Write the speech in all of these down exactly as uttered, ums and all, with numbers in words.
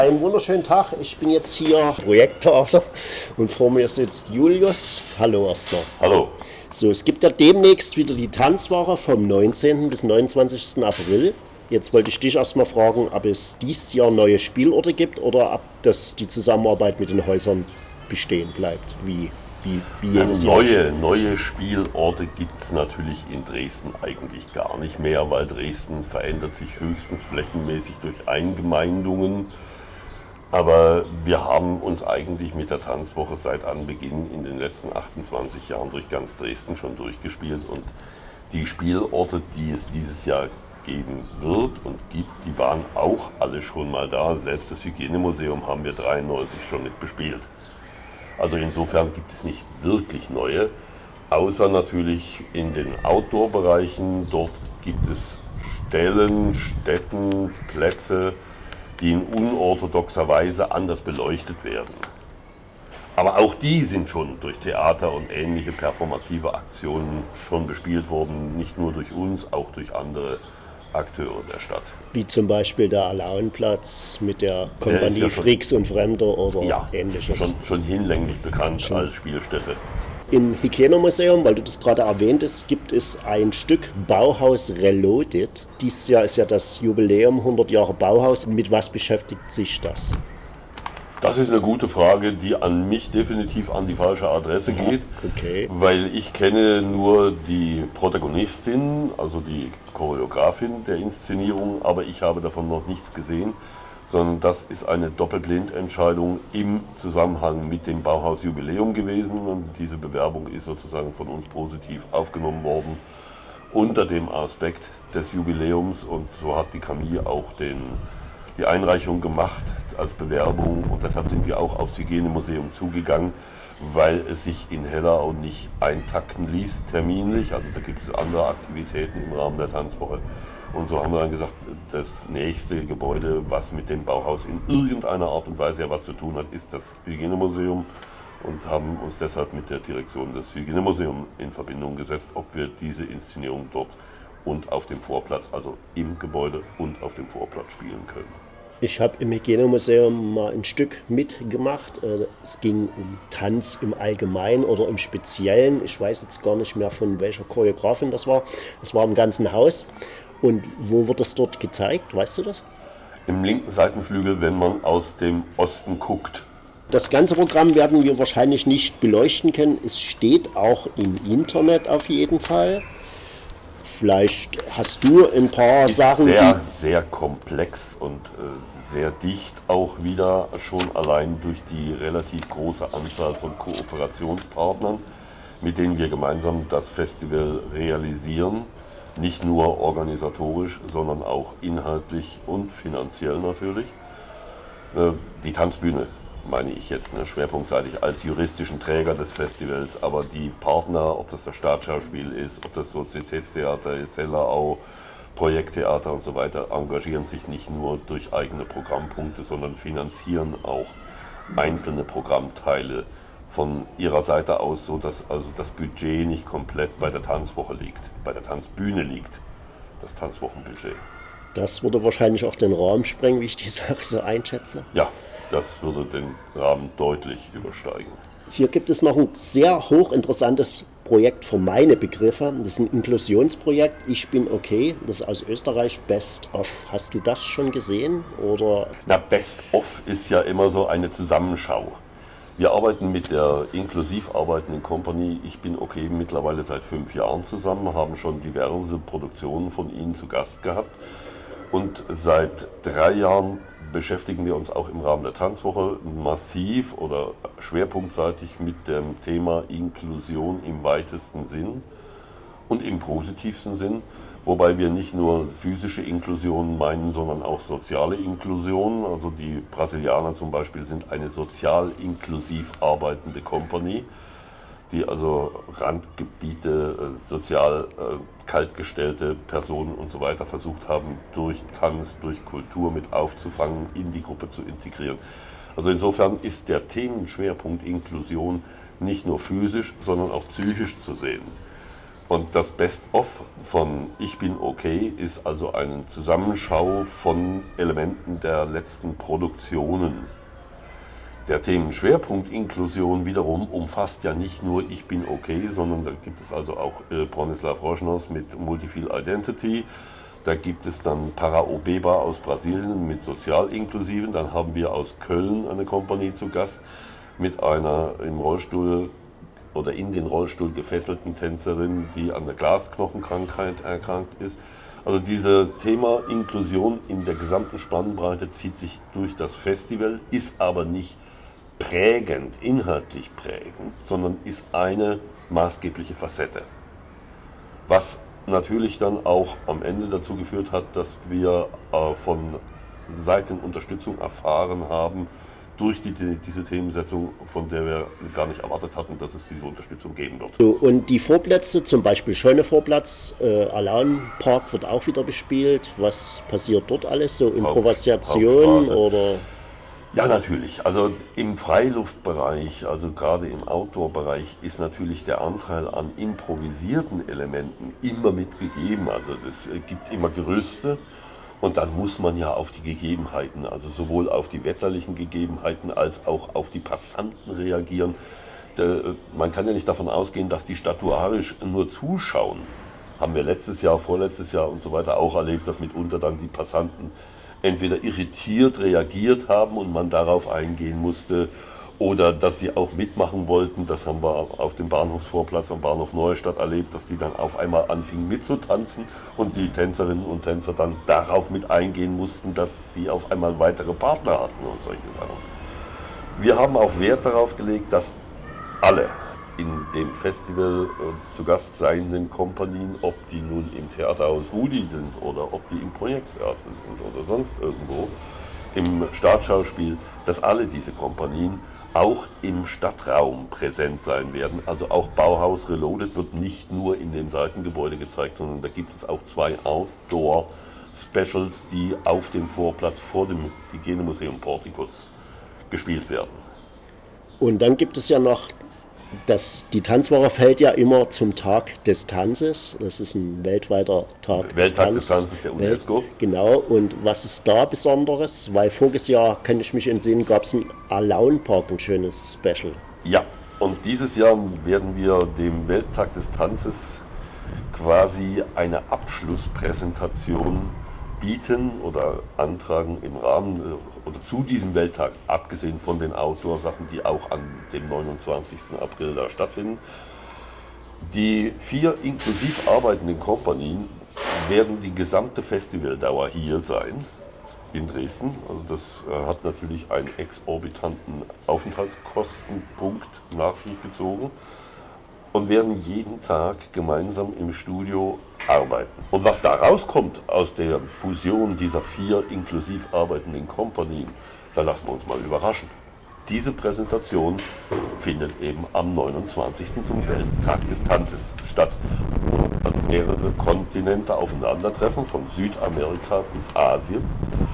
Einen wunderschönen Tag, ich bin jetzt hier Projektleiter und vor mir sitzt Julius. Hallo erstmal. Hallo. So, es gibt ja demnächst wieder die Tanzwoche vom neunzehnten bis neunundzwanzigsten April. Jetzt wollte ich dich erstmal fragen, ob es dieses Jahr neue Spielorte gibt oder ob das die Zusammenarbeit mit den Häusern bestehen bleibt, wie, wie, wie jedes Jahr. Neue, neue Spielorte gibt es natürlich in Dresden eigentlich gar nicht mehr, weil Dresden verändert sich höchstens flächenmäßig durch Eingemeindungen. Aber wir haben uns eigentlich mit der Tanzwoche seit Anbeginn in den letzten achtundzwanzig Jahren durch ganz Dresden schon durchgespielt. Und die Spielorte, die es dieses Jahr geben wird und gibt, die waren auch alle schon mal da. Selbst das Hygienemuseum haben wir dreiundneunzig schon mit bespielt. Also insofern gibt es nicht wirklich neue, außer natürlich in den Outdoor-Bereichen. Dort gibt es Stellen, Stätten, Plätze, die in unorthodoxer Weise anders beleuchtet werden. Aber auch die sind schon durch Theater und ähnliche performative Aktionen schon bespielt worden, nicht nur durch uns, auch durch andere Akteure der Stadt. Wie zum Beispiel der Alaunplatz mit der Kompanie ja schon, Fricks und Fremder oder ja, ähnliches. Schon, schon hinlänglich bekannt schon als Spielstätte. Im Hygienemuseum, weil du das gerade erwähnt hast, gibt es ein Stück Bauhaus Reloaded. Dieses Jahr ist ja das Jubiläum hundert Jahre Bauhaus. Mit was beschäftigt sich das? Das ist eine gute Frage, die an mich definitiv an die falsche Adresse geht, okay. Weil ich kenne nur die Protagonistin, also die Choreografin der Inszenierung, aber ich habe davon noch nichts gesehen, sondern das ist eine Doppelblindentscheidung im Zusammenhang mit dem Bauhaus-Jubiläum gewesen und diese Bewerbung ist sozusagen von uns positiv aufgenommen worden unter dem Aspekt des Jubiläums und so hat die Camille auch den, die Einreichung gemacht als Bewerbung und deshalb sind wir auch aufs Hygienemuseum zugegangen, weil es sich in Hellau nicht eintakten ließ terminlich, also da gibt es andere Aktivitäten im Rahmen der Tanzwoche. Und so haben wir dann gesagt, das nächste Gebäude, was mit dem Bauhaus in irgendeiner Art und Weise ja was zu tun hat, ist das Hygienemuseum und haben uns deshalb mit der Direktion des Hygienemuseums in Verbindung gesetzt, ob wir diese Inszenierung dort und auf dem Vorplatz, also im Gebäude und auf dem Vorplatz spielen können. Ich habe im Hygienemuseum mal ein Stück mitgemacht. Es ging um Tanz im Allgemeinen oder im Speziellen. Ich weiß jetzt gar nicht mehr, von welcher Choreografin das war. Das war im ganzen Haus. Und wo wird das dort gezeigt? Weißt du das? Im linken Seitenflügel, wenn man aus dem Osten guckt. Das ganze Programm werden wir wahrscheinlich nicht beleuchten können. Es steht auch im Internet auf jeden Fall. Vielleicht hast du ein paar es ist Sachen. Sehr, sehr komplex und äh, sehr dicht auch wieder, schon allein durch die relativ große Anzahl von Kooperationspartnern, mit denen wir gemeinsam das Festival realisieren. Nicht nur organisatorisch, sondern auch inhaltlich und finanziell natürlich. Die Tanzbühne meine ich jetzt ne, schwerpunktseitig als juristischen Träger des Festivals, aber die Partner, ob das das Staatsschauspiel ist, ob das Sozietätstheater ist, Hellau, Projekttheater und so weiter, engagieren sich nicht nur durch eigene Programmpunkte, sondern finanzieren auch einzelne Programmteile von ihrer Seite aus, so dass also das Budget nicht komplett bei der Tanzwoche liegt, bei der Tanzbühne liegt, das Tanzwochenbudget. Das würde wahrscheinlich auch den Rahmen sprengen, wie ich die Sache so einschätze. Ja, das würde den Rahmen deutlich übersteigen. Hier gibt es noch ein sehr hochinteressantes Projekt für meine Begriffe. Das ist ein Inklusionsprojekt. Ich bin okay. Das ist aus Österreich, Best of. Hast du das schon gesehen? Oder? Na, Best of ist ja immer so eine Zusammenschau. Wir arbeiten mit der inklusiv arbeitenden Company Ich bin okay mittlerweile seit fünf Jahren zusammen, haben schon diverse Produktionen von ihnen zu Gast gehabt. Und seit drei Jahren beschäftigen wir uns auch im Rahmen der Tanzwoche massiv oder schwerpunktseitig mit dem Thema Inklusion im weitesten Sinn und im positivsten Sinn, wobei wir nicht nur physische Inklusion meinen, sondern auch soziale Inklusion. Also die Brasilianer zum Beispiel sind eine sozial inklusiv arbeitende Company, die also Randgebiete, sozial kaltgestellte Personen und so weiter versucht haben, durch Tanz, durch Kultur mit aufzufangen, in die Gruppe zu integrieren. Also insofern ist der Themenschwerpunkt Inklusion nicht nur physisch, sondern auch psychisch zu sehen. Und das Best-of von Ich bin okay ist also eine Zusammenschau von Elementen der letzten Produktionen. Der Themenschwerpunkt Inklusion wiederum umfasst ja nicht nur Ich bin okay, sondern da gibt es also auch äh, Bronislaw Rožnos mit Multifield Identity. Da gibt es dann Paraobeba aus Brasilien mit Sozial-Inklusiven. Dann haben wir aus Köln eine Kompanie zu Gast mit einer im Rollstuhl oder in den Rollstuhl gefesselten Tänzerin, die an der Glasknochenkrankheit erkrankt ist. Also dieses Thema Inklusion in der gesamten Spannbreite zieht sich durch das Festival, ist aber nicht prägend, inhaltlich prägend, sondern ist eine maßgebliche Facette. Was natürlich dann auch am Ende dazu geführt hat, dass wir äh, von Seiten Unterstützung erfahren haben, durch die, die, diese Themensetzung, von der wir gar nicht erwartet hatten, dass es diese Unterstützung geben wird. So, und die Vorplätze, zum Beispiel Scheune-Vorplatz, äh, Alaun Park wird auch wieder bespielt. Was passiert dort alles? So Improvisation oder? Ja, natürlich. Also im Freiluftbereich, also gerade im Outdoor-Bereich, ist natürlich der Anteil an improvisierten Elementen immer mitgegeben. Also es gibt immer Gerüste. Und dann muss man ja auf die Gegebenheiten, also sowohl auf die wetterlichen Gegebenheiten als auch auf die Passanten reagieren. Man kann ja nicht davon ausgehen, dass die statuarisch nur zuschauen. Haben wir letztes Jahr, vorletztes Jahr und so weiter auch erlebt, dass mitunter dann die Passanten entweder irritiert reagiert haben und man darauf eingehen musste, oder dass sie auch mitmachen wollten. Das haben wir auf dem Bahnhofsvorplatz am Bahnhof Neustadt erlebt, dass die dann auf einmal anfingen mitzutanzen und die Tänzerinnen und Tänzer dann darauf mit eingehen mussten, dass sie auf einmal weitere Partner hatten und solche Sachen. Wir haben auch Wert darauf gelegt, dass alle in dem Festival äh, zu Gast seienden Kompanien, ob die nun im Theaterhaus Rudi sind oder ob die im Projekttheater sind oder sonst irgendwo, im Staatsschauspiel, dass alle diese Kompanien auch im Stadtraum präsent sein werden. Also auch Bauhaus Reloaded wird nicht nur in dem Seitengebäude gezeigt, sondern da gibt es auch zwei Outdoor-Specials, die auf dem Vorplatz vor dem Hygienemuseum Portikus gespielt werden. Und dann gibt es ja noch, das, die Tanzwoche fällt ja immer zum Tag des Tanzes. Das ist ein weltweiter Tag Welttag des Tanzes, des Tanzes der UNESCO. Welt, genau, und was ist da Besonderes? Weil voriges Jahr, kann ich mich entsinnen, gab es in Alaun Park ein schönes Special. Ja, und dieses Jahr werden wir dem Welttag des Tanzes quasi eine Abschlusspräsentation bieten oder antragen im Rahmen oder zu diesem Welttag, abgesehen von den Outdoor-Sachen, die auch an dem neunundzwanzigsten April da stattfinden. Die vier inklusiv arbeitenden Kompanien werden die gesamte Festivaldauer hier sein, in Dresden. Also das äh, hat natürlich einen exorbitanten Aufenthaltskostenpunkt nach sich gezogen und werden jeden Tag gemeinsam im Studio arbeiten. Und was da rauskommt aus der Fusion dieser vier inklusiv arbeitenden Kompanien, da lassen wir uns mal überraschen. Diese Präsentation findet eben am neunundzwanzigsten zum Welttag des Tanzes statt. Also mehrere Kontinente aufeinandertreffen, von Südamerika bis Asien.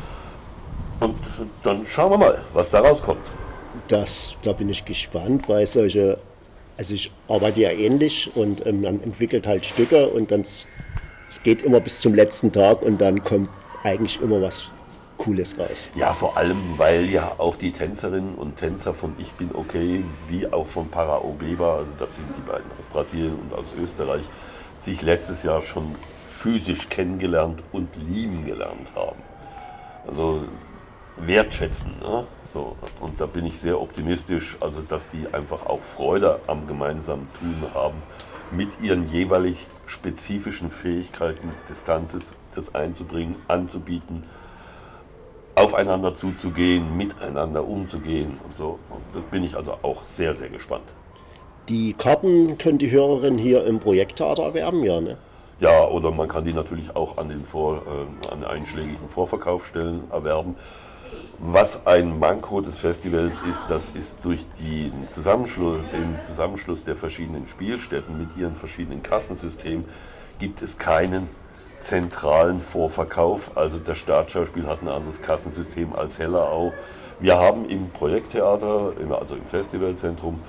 Und dann schauen wir mal, was da rauskommt. Das, da bin ich gespannt, weil solche, also ich arbeite ja ähnlich und ähm, man entwickelt halt Stücke und dann es geht immer bis zum letzten Tag und dann kommt eigentlich immer was Cooles raus. Ja, vor allem, weil ja auch die Tänzerinnen und Tänzer von Ich bin okay, wie auch von Paraobeba, also das sind die beiden aus Brasilien und aus Österreich, sich letztes Jahr schon physisch kennengelernt und lieben gelernt haben. Also wertschätzen, ne? So, und da bin ich sehr optimistisch, also dass die einfach auch Freude am gemeinsamen Tun haben, mit ihren jeweilig spezifischen Fähigkeiten des Tanzes das einzubringen, anzubieten, aufeinander zuzugehen, miteinander umzugehen und so. Und da bin ich also auch sehr, sehr gespannt. Die Karten können die Hörerinnen hier im Projekttheater erwerben, ja, ne? Ja, oder man kann die natürlich auch an den, Vor, äh, an einschlägigen Vorverkaufsstellen erwerben. Was ein Manko des Festivals ist, das ist durch die Zusammenschluss, den Zusammenschluss der verschiedenen Spielstätten mit ihren verschiedenen Kassensystemen gibt es keinen zentralen Vorverkauf. Also das Staatsschauspiel hat ein anderes Kassensystem als Hellerau. Wir haben im Projekttheater, also im Festivalzentrum,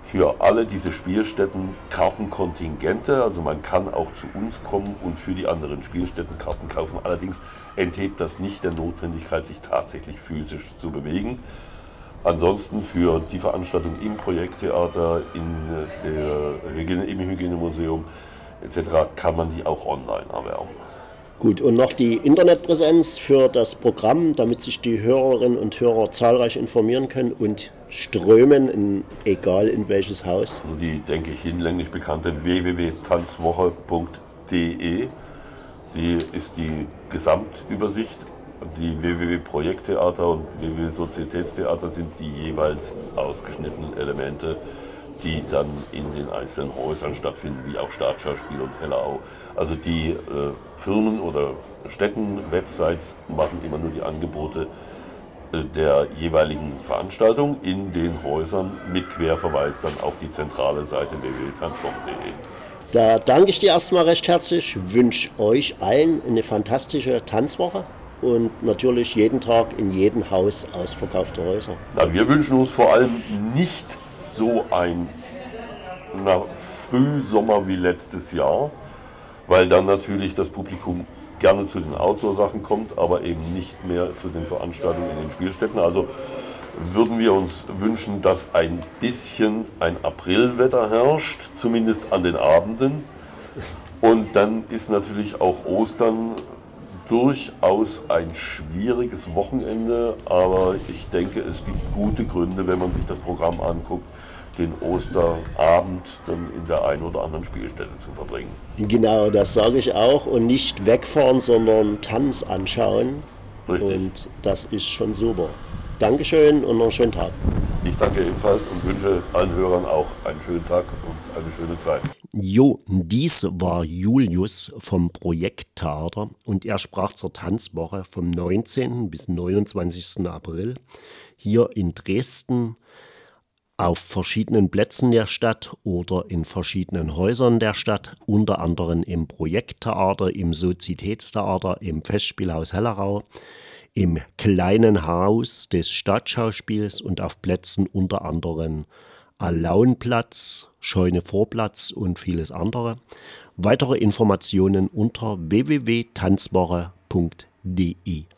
für alle diese Spielstätten Kartenkontingente, also man kann auch zu uns kommen und für die anderen Spielstätten Karten kaufen. Allerdings enthebt das nicht der Notwendigkeit, sich tatsächlich physisch zu bewegen. Ansonsten für die Veranstaltung im Projekttheater, in der Hygiene, im Hygienemuseum et cetera kann man die auch online erwerben. Gut, und noch die Internetpräsenz für das Programm, damit sich die Hörerinnen und Hörer zahlreich informieren können und strömen, in, egal in welches Haus. Also die, denke ich, hinlänglich bekannte w w w punkt tanzwoche punkt de, die ist die Gesamtübersicht. Die w w w punkt projekttheater und w w w punkt Sozietätstheater sind die jeweils ausgeschnittenen Elemente, die dann in den einzelnen Häusern stattfinden, wie auch Staatsschauspiel und Hellerau. Also die äh, Firmen oder Städten-Websites machen immer nur die Angebote äh, der jeweiligen Veranstaltung in den Häusern mit Querverweis dann auf die zentrale Seite w w w punkt tanzwoche punkt de. Da danke ich dir erstmal recht herzlich, wünsche euch allen eine fantastische Tanzwoche und natürlich jeden Tag in jedem Haus ausverkaufte Häuser. Na, wir wünschen uns vor allem nicht so ein na, Frühsommer wie letztes Jahr, weil dann natürlich das Publikum gerne zu den Outdoor-Sachen kommt, aber eben nicht mehr zu den Veranstaltungen in den Spielstätten. Also würden wir uns wünschen, dass ein bisschen ein Aprilwetter herrscht, zumindest an den Abenden. Und dann ist natürlich auch Ostern durchaus ein schwieriges Wochenende, aber ich denke, es gibt gute Gründe, wenn man sich das Programm anguckt, den Osterabend dann in der einen oder anderen Spielstätte zu verbringen. Genau, das sage ich auch. Und nicht wegfahren, sondern Tanz anschauen. Richtig. Und das ist schon super. Dankeschön und noch einen schönen Tag. Ich danke ebenfalls und wünsche allen Hörern auch einen schönen Tag und eine schöne Zeit. Jo, dies war Julius vom Projekttheater und er sprach zur Tanzwoche vom neunzehnten bis neunundzwanzigsten April hier in Dresden auf verschiedenen Plätzen der Stadt oder in verschiedenen Häusern der Stadt, unter anderem im Projekttheater, im Sozietätstheater, im Festspielhaus Hellerau, im kleinen Haus des Staatsschauspiels und auf Plätzen unter anderem Alaunplatz, Scheune-Vorplatz und vieles andere. Weitere Informationen unter w w w punkt tanzwoche punkt de.